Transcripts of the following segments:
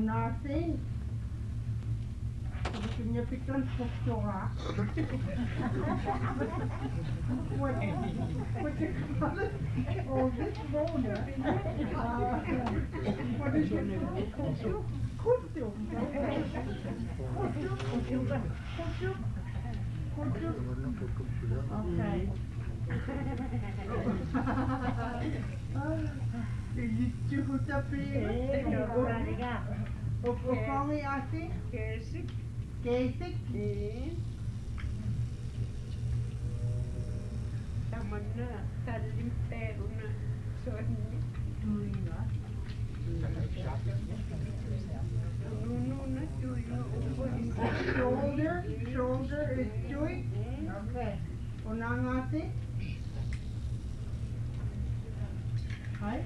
Unasi. Punya pikiran struktural. What you call it? Oh, this boulder. What is it? Kutu. Okay. Itu tapi. Kami asi. Kesik. Kesik. Tamanna tallim peruna sonni. Tuina. Shoulder is joint. Okay. Unangati. Hi.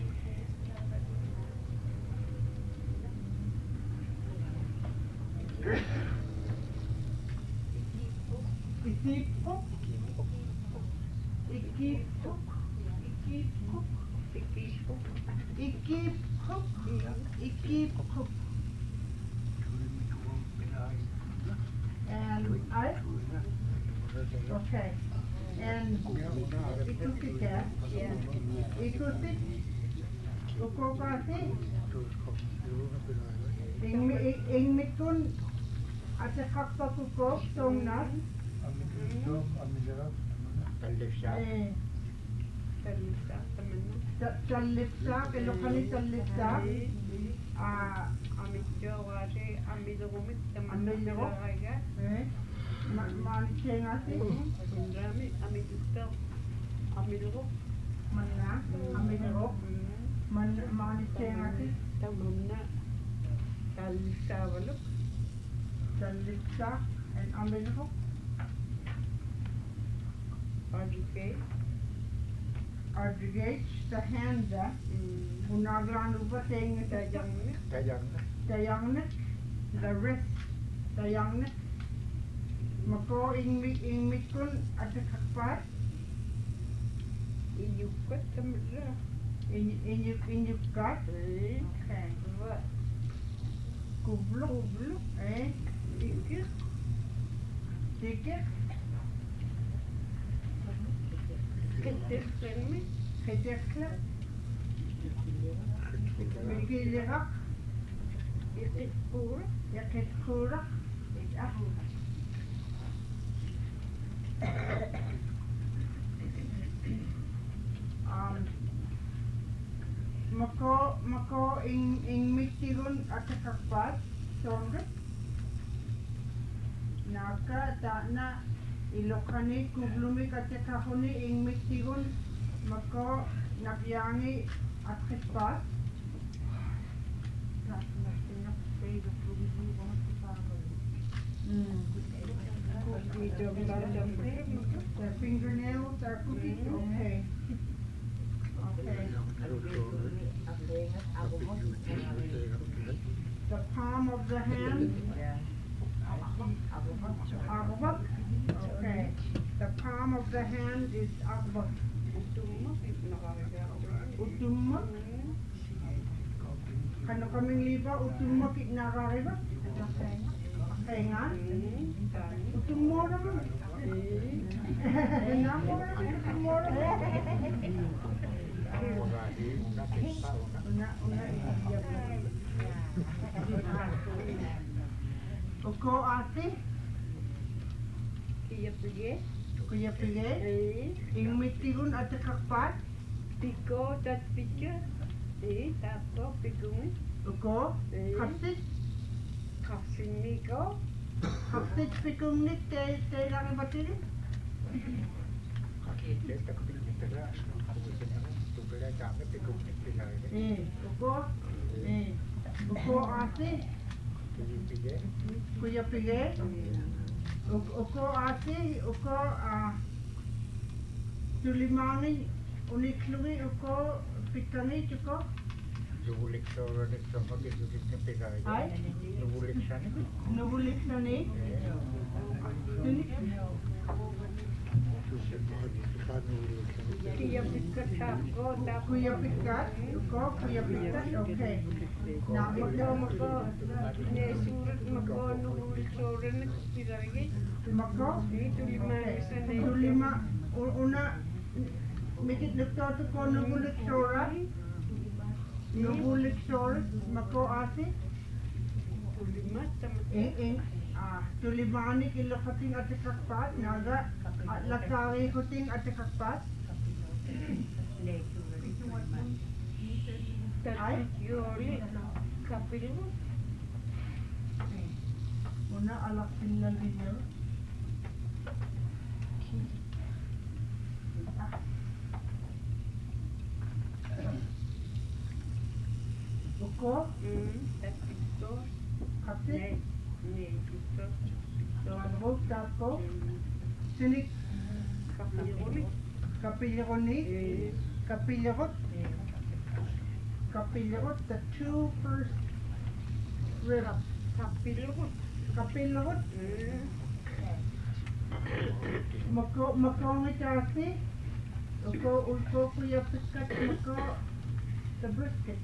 Ikipuk. And I. Okay. And ikutika. Ikutik. Ukokasi. Ingmikun asa kakpakukok tongnas. Tallipsa, kelokani tallipsa. Amitjawari, amidrumit, Amidrumit. Manicengasi. Rami, amidukta, amidruk. Mana, amidruk. Manicengasi. Tamanna tallipsa waluk. Tallipsa and amidruk. Arjugate, the hand, Unaglan Ubatang, the youngness, the wrist, the youngness, Mako in Mikun at the Kakpat, in you cut them in you cut, okay, Kublu, eh, ticket. Getekle, Mikilirak, Yakitkura, Mako in Michigan at the Kakpat, Songa, Naka, Tana. Ilokani kublumi katekahoni ing mitigun mako napyangi at kispas. The fingernails are cookies. Okay. The palm of the hand. Arbak. Okay. The palm of the hand is arbak. Utuma. Kano kaming liba utuma kit narariba. Okay nga. Utuma naman. Namo utuma naman. Uko ate. Kuya pige. Ing mitigun at kakpat. Piko dat pika. Tapo pikung. Uko. Kapsit. Kapsin miko. Kapsit pikung nik te lang batili. Uko. Uko ate. Kuya pige. Uko ate, uko tulimani, uniklui, uko pitani, uko. Nubulik sama gitu pegang. Nubulik sana. Nubulik sana. Kia pika tako tako. Kuya pikat, uko, kuya pikat, okay. Now, Mako ne surat mako nuhul soran piragi. mako, Itu lima isa ne. tulima, una, mikit nagtoto ko nugulik sora, nugulik sora, mako ate, Lima sama. tulimani kilokating at kakpat, naga, at lakari kuting at kakpat, Tapi yoli kapil mo. una alak pinalino. Uko, Tapi to. kapit, Ne to. Mango, tapo, sinik, Kapil yoli. kapilironi, kapilirot, kapilirot, the two first ribs. Kapil mo. Kapilirot, mako ngitasi, uko kuya pikat, mako the brisket.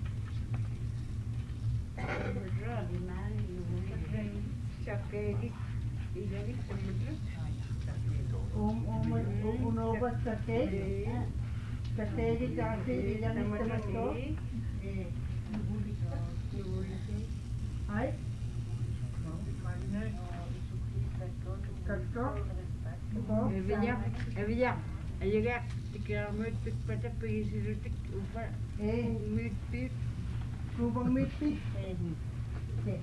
Sakegi. Ilagi samudra. Unobas sa cake, sa cake kasi ilang Samudra ito. Ay, kasto, uko, Evija. Ayaga. Tikra mo pikpata pagisirutik upa. Meat pit. kubang mitpit. Okay.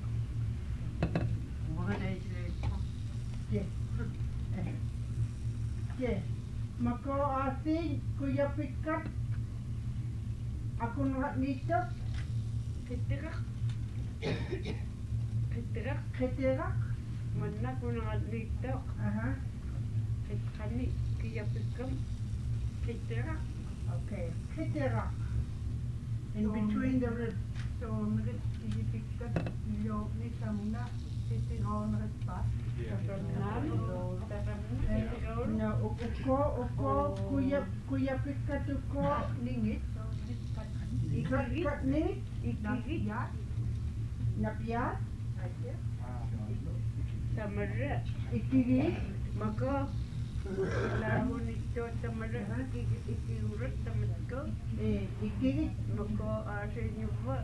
Okay. Mako asi kuya pikat. Ako nahat nito, Kitirak. Kitirak. ketirak. Mana ko na dito. Aha. Kani kaya pikam. Kitirak. Okay. Ketirak. In between the ribs. So, nagit ipikat iyo ni samuna titinaw na pa. No, uko, kuya pikat uko, Ningit so kat ni, Ikigit. napiyat, Samara. ikigit, Maka. Laro nito samara. Ikiurat samatko. ikigit, Maka asa niyo ba?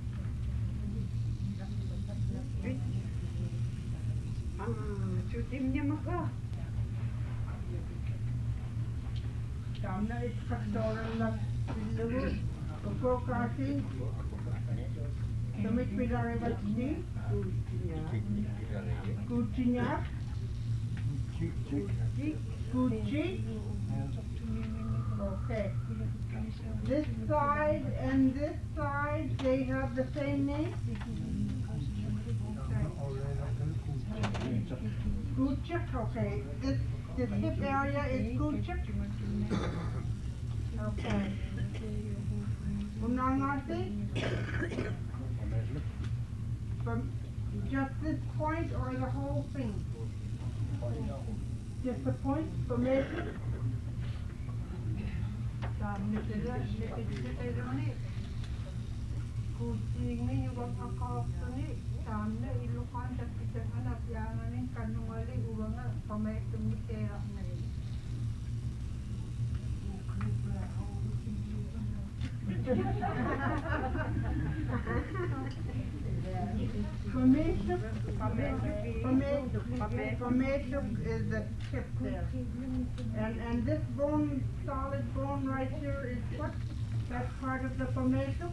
Sutim niya maka. tamna itkaktoran lang pilago, uko kasi, samit pinaribat ni, kuchinya, kuchi, okay. This side and this side, they have the same name? Kuchik, okay. This hip area is kuchik? Okay. Unangati? From just this point or the whole thing? Just the point for measure? samne sila ni kucing ni yung akak ni samne ilukan sa pitan anak yang ni kanungali uang pamay tumikera na Pameshuk is the tip there. And this bone, solid bone right here is what? That's part of the pameshuk?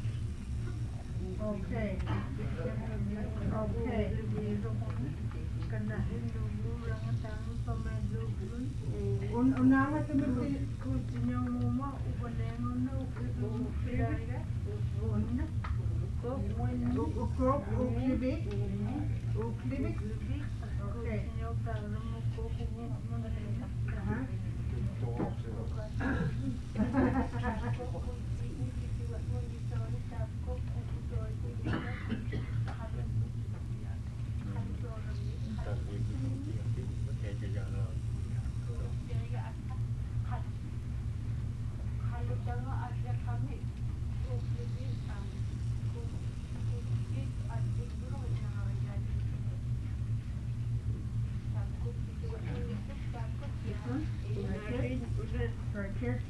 Okay. Okay. Unama tumiti kucing yang mama upalengon na upilariga unna ukrop, uklibik, uklibik. Okay. Uh-huh.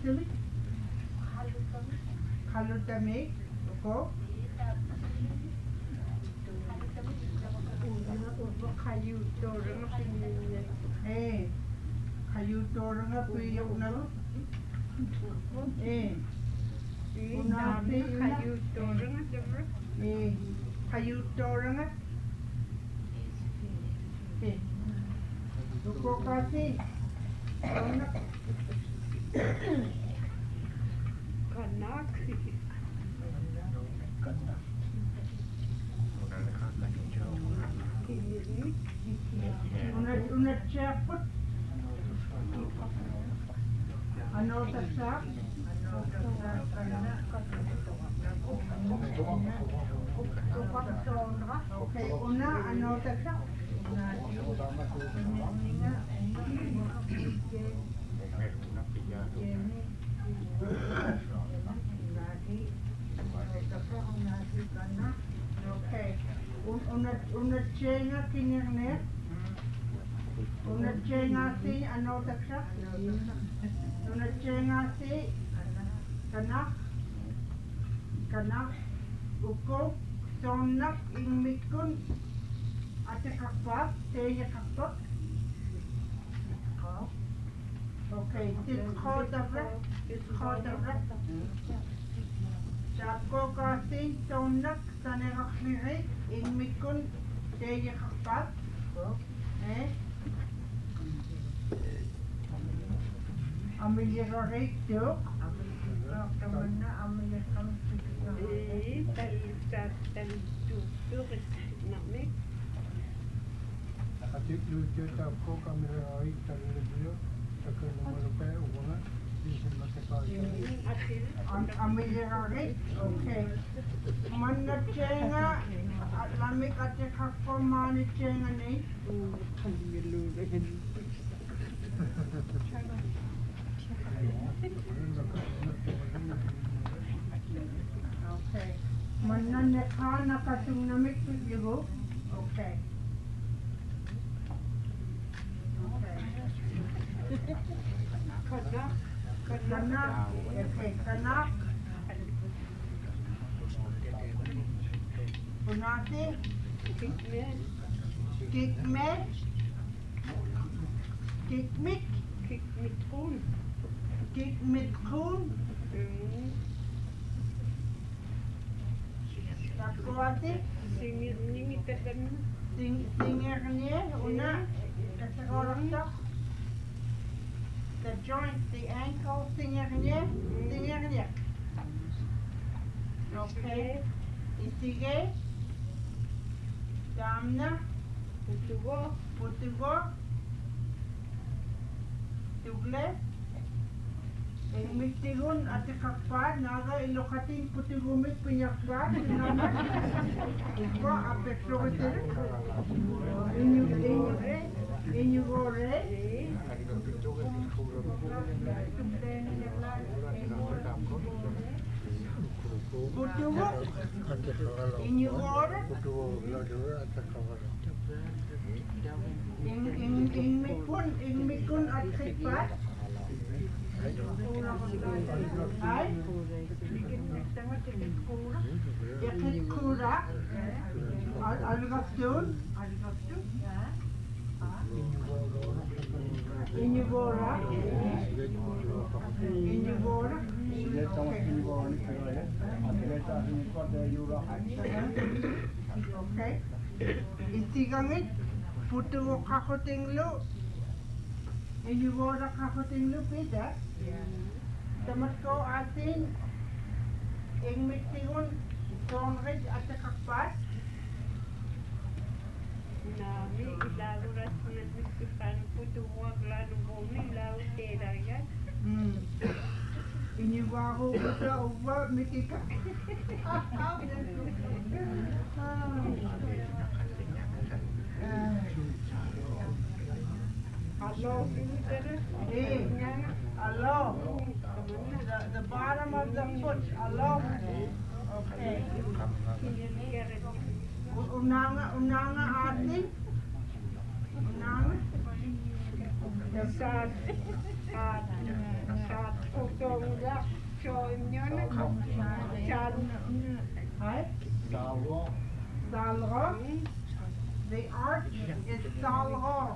tuli? Kalutamig. Uko? Uba kayu dorang pinnya. Eh. Kayu torang nga piyok na lo. Eh. Dami kayu dorang dorang. Eh. Kayu torang nga. Eh. Uko kasi. Anak. Kanak. Unat siapot. Ano tasak? Okay, una ano tasak? Okay. Unat chenga kinyarne. Unat chenga si ano tasak? Unat chenga si kanak. Kanak. Uko. Sonak ingmikun. Ate kakpak. Teya kakpak. Okay. Tis kodavrak. Tis kodavrak. Sapko kasi sonak saneraklirik. Ingmikun. Teya kakpak. Eh? Ameliorarik dok. Atik lucu tak kau kamera hari tak lucu tak kena melukai uang di sini macam Ameliorarik. Okay. Mana cenga. Lamik ate kakko mani cenga ni. Okay. Mana nekha nakasung namik tu juga. Okay. Kanak. Kanak. Okay. Kanak. Punati. Kikmen. Kikme. Kikmik. Kikmitkun. Kikmitkun. Takuati. Singir ni katan. Singernya. Una. Kasakorak. The joint, the ankle, singernya. Singernya. Okay. Isige. Damna. Putugo. Putugo. Tugle. Mitigun at kakpad, naga ilokating putigumit pinyakpad, naman. Iba, apeksotin. Inyugore. Putugo. Inyugore. Ingmikun at kakpad. Ay? Yakit kura? Algasyon? Inyugora? Inyugora? Okay. Itigangit, puto kakoting lo. Inyugora kakoting lo, pita? Tamat ko atin, ingmitigun, tongrid at kakpat. Nami ilago ras na nagsipan putugo lalo bumi lao terayan. Inyugaho ko sa uba, mikika. Hello, Hey, hello. The bottom of the foot, hello. Okay. Unanga atin. Unanga. Sad. saat kutong yak choim nyo na chan Hi? Salvo. Salro. The arch is Salro.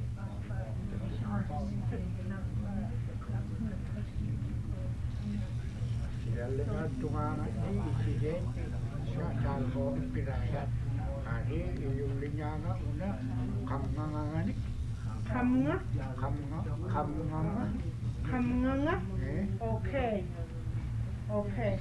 Sila tungangan ni isiden sa salvo pirayat. Hari yung linyanga una kamnganganik. Kamnga. Kamnganga. Kamnganga. Eh? Okay. Okay.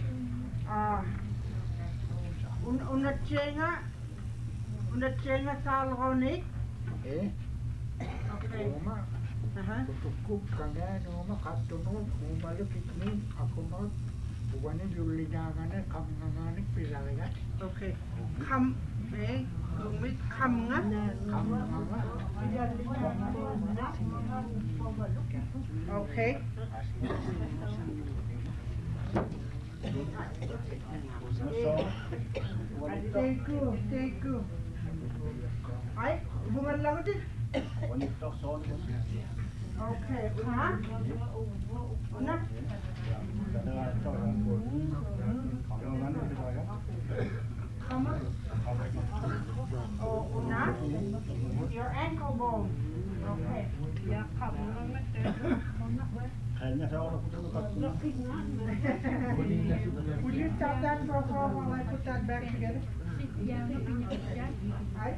Unachenga Salro ni. Eh? Okay. Uma. Tutukuk kangen uma katunod umalupit ni ako mo. Buwanin yung linyanga kamnganganik pirayat. Okay. Lumit kamnga. Kamnganga. Okay. Take you. Ay, bungan lang din. Okay, ha? Una? Kama? Oh, una? Your ankle bone. Okay. yak kamnga na Would you stop that for a while while I put that back together? Ay?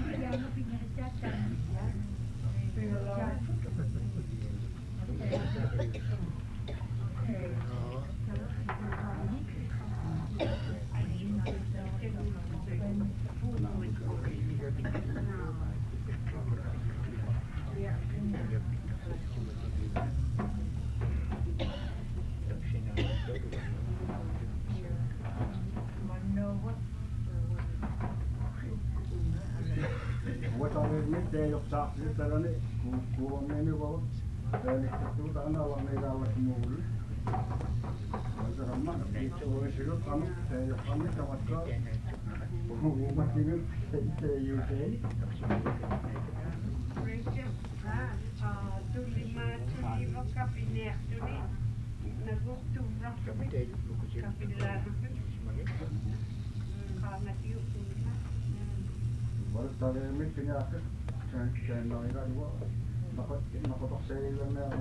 What are the midday of South Literally? Who are many votes? Then it's two done our mega like movie. Was a man of each of us look on it, say the family of a club. Who must even say you say? tulima tuliva kapinek tuli nagutubra kapila kana tiu tulima What are the midday after? Can I got what? Not say them now.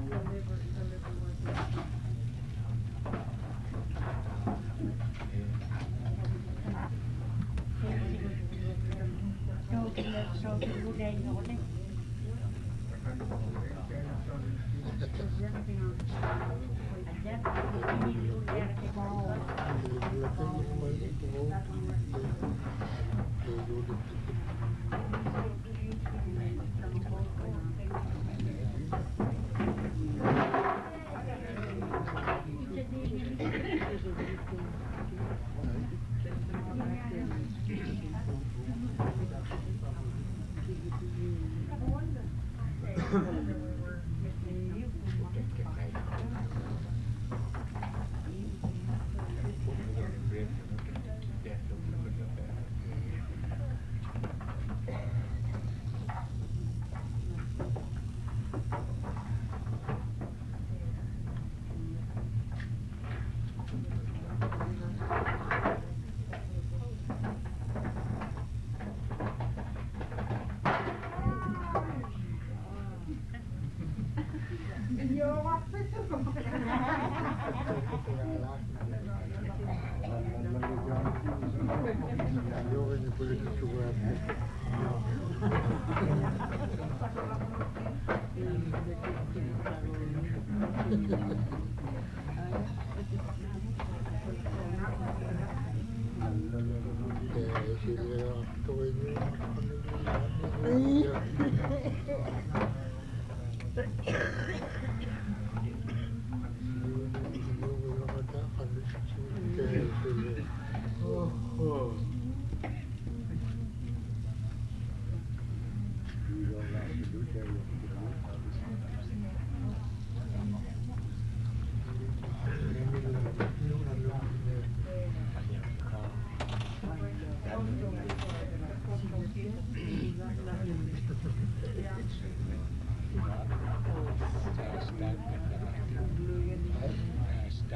That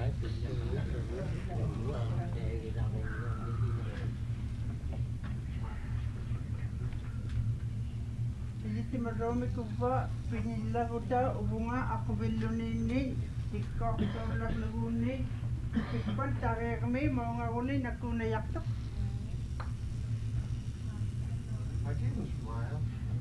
Jadi si marami ko ba pinila ko daw ubunga ako bilunini tikok ko lang laguni tikpan tare kami mau ngawuli nakunayak to. I didn't smile.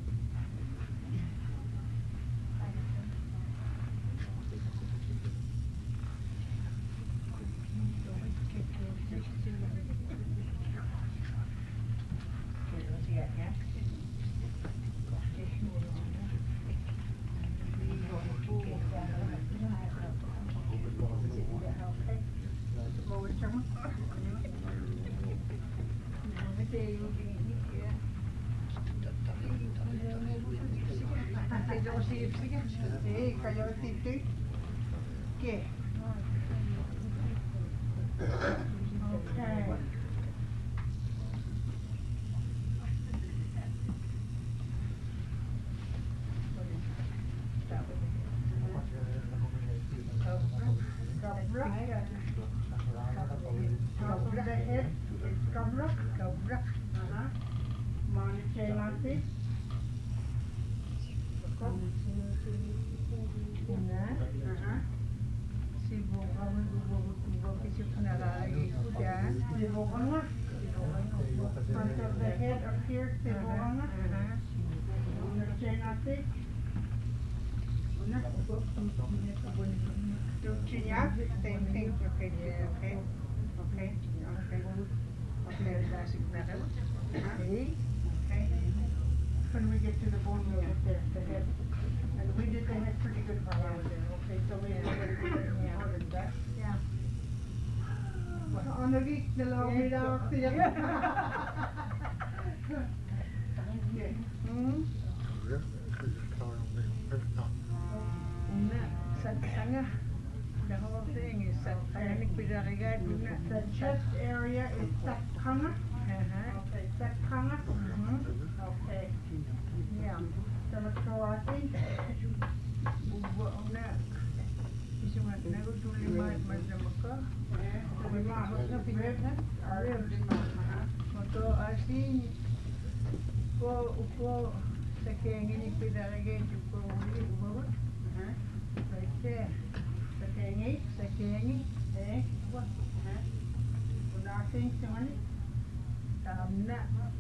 Eh, kayo titik. Okay. Okay. Top of the head is kabrak. Monitor nanti. Sibukan gubog isip na lagi ko dyan. Sibukan nga. Front of the head up here, sibukan nga. Monitor nanti. Your chin up, same thing. Okay, okay. Okay, okay. Okay, Basic na ka. okay. When we get to the bone, we'll get there, the head. And we did the head pretty good for her there. Okay, so we did it more than that. Yeah. On the week, the law made out the Una, sa tanga. The whole thing is sa tanga nagpidarigan. The chest area is sakkanga. Okay, sakkanga. Okay. Yeah. So let's go out in. Ubo na. Isumat na ko tulima madama ko. Moto asin po upo sa kengi ni pidarigan ko uli ubo. Right there. The kengi. Sa kengi. What? Unating sa mani. Na.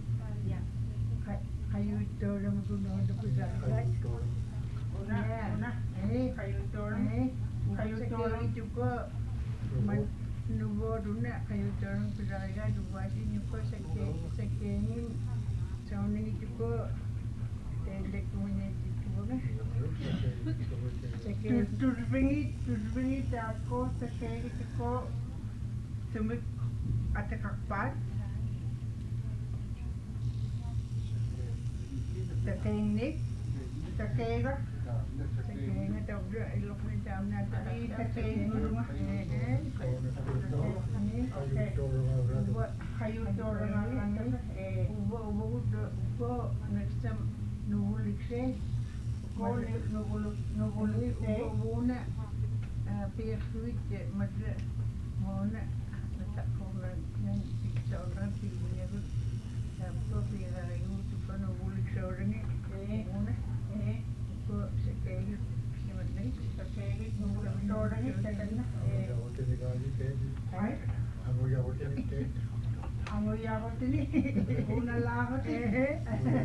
Kayo ito lang sunod na pidarigan. Una. Kayo turn. Kayo turun juga nubo duna kayo turun pidarigan dubasin juga sekengin sounding juga telek punya itu kan sekengin Tudvingi tako sa kengi ko tumik at kakpat. Sa kengi. Sa kega. sekengin atau dia elok ni jam na tadi Sekengin rumah. buat Kayo turun ang ubo next time nubulik se ko nubulit Una pia suit madra mona letak korang yang siksa orang punya tu apa pia lagi tu kan boleh seorang ni mona ko sekali semat ni sekali turun ni sekali. Ay, ang uyabot ini. Una lakot eh.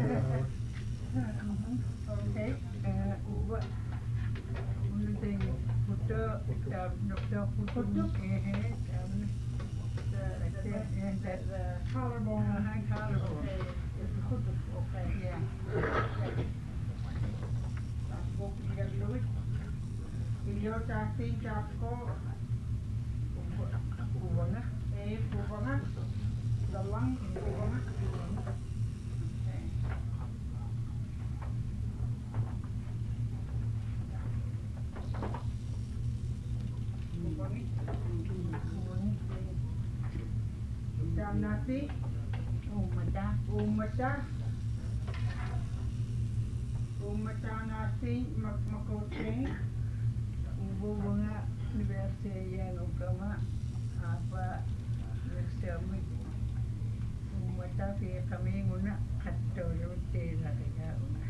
Okay. buat mula tengok foto doktor foto Collarbone. okay yeah Iyo kasi ko Ubanga pubanga. Dalawang pubanga. Jam nasi. Umata nasi makuting. ubanga University yang ukama apa nagsamit umata fi kami nguna katolo tela kaya una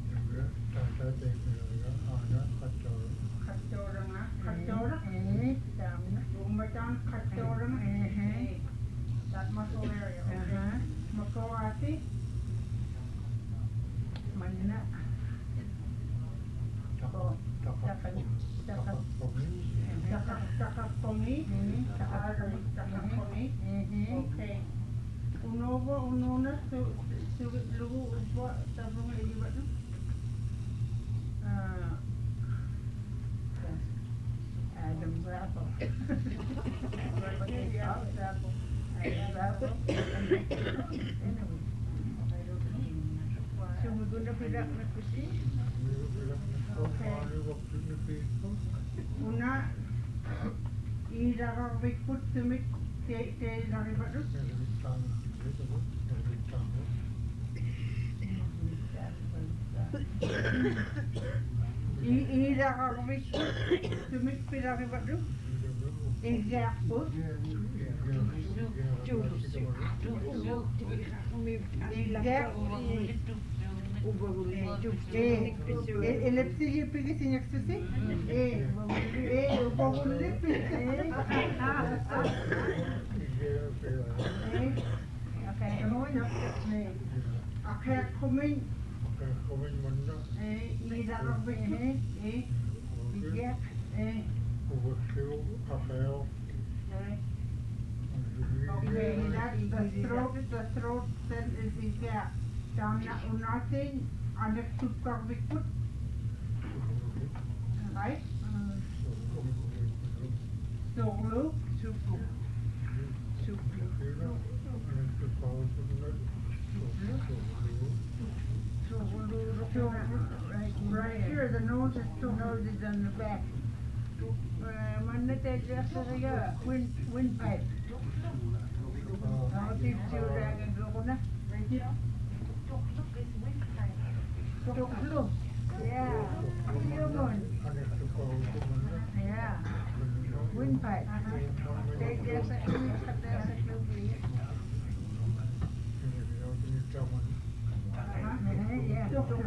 Katorang tamna umatan katorang that muscle area okay Makawati manna ko Takakongi Takakongi okay Unovo unona sugit lugu upo tabung ilibat tu Adam Bravo Sumugunda pidak na kusi Una Ida rikut tumik te laribat tu Ida rikut tumik pilaribat tu Example Elepsili pigi sinyak susi ubawuli pigi Akher kumin Ida rikut Bijak Okay, the throat cell is here. Tamna unatin anak tukar bikut, right? Soglu, suku. Right here, the nose is two noses on the back. Mana tadi saya windpipe. Kalau tidur dengan gelona, Tuklu, ya, human, ya, windpipe. Tadi saya kata sekali. Yeah,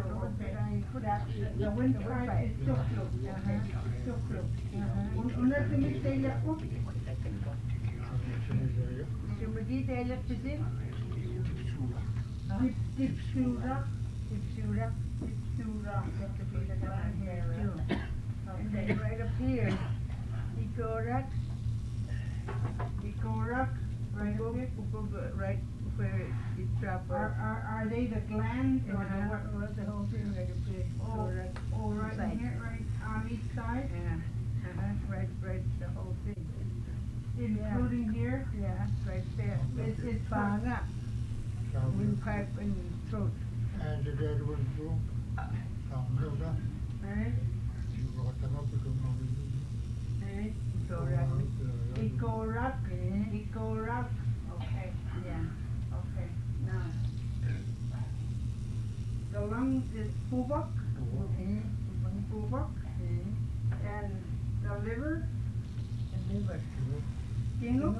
the windpipe is tuklu. Tuklu. Una semestella up. Semedi tella pisin. Tip shura. Just to be the down here. And then right up here, Ikorak, right up here, right where it drops. Are they the glands or what the whole thing right up here? Oh, right here, right on each side? Right, the whole thing. Including here? Yeah, right there. It's panga, windpipe and throat. And the dead one too. Ikorak. Okay. Yeah. Okay. Now, the lungs is pubak. Pubak. And the liver. Tinguk.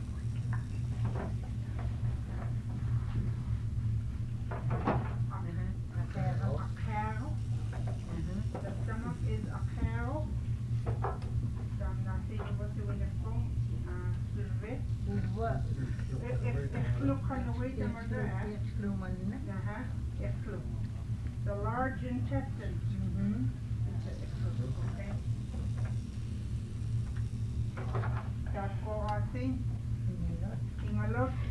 Akero. The stomach is akero. Dan nasi wat doen de kong. Survey. Exclude kan wait a minute. Exclude. The large intestine. Okay. That's all I think. Ingalot.